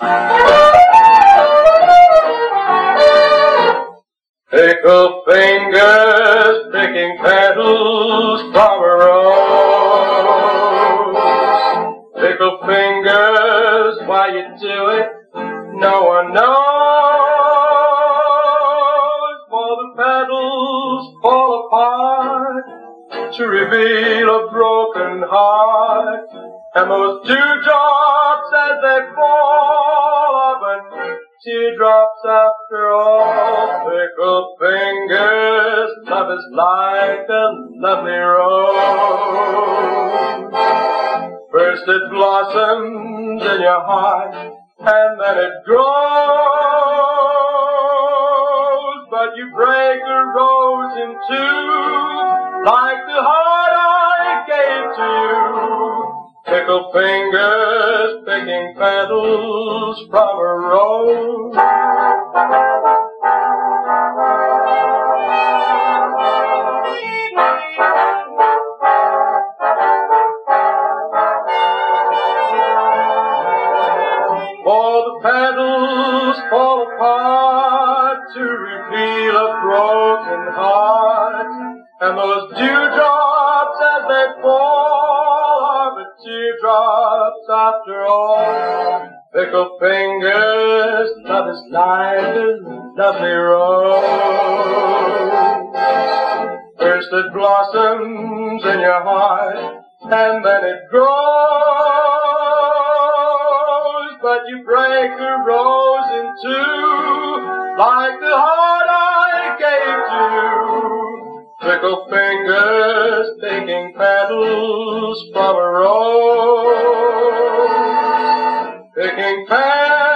Pickle fingers picking petals from a rose. Pickle fingers, why you do it, no one knows. For the petals fall apart to reveal a broken heart, and those dewdrops as they fall are but teardrops after all. Pickle fingers, love is like a lovely rose. First it blossoms in your heart, and then it grows. But you break a rose in two, like the heart I gave to you. Pickle fingers picking petals from a rose. For the petals fall apart to reveal a broken heart, and those dewdrops as they fall are but teardrops after all. Pickle fingers, love is like a lovely rose. First it blossoms in your heart, and then it grows. But you break a rose in two, like the heart I gave to you. Pickle fingers picking petals from a rose. Picking petals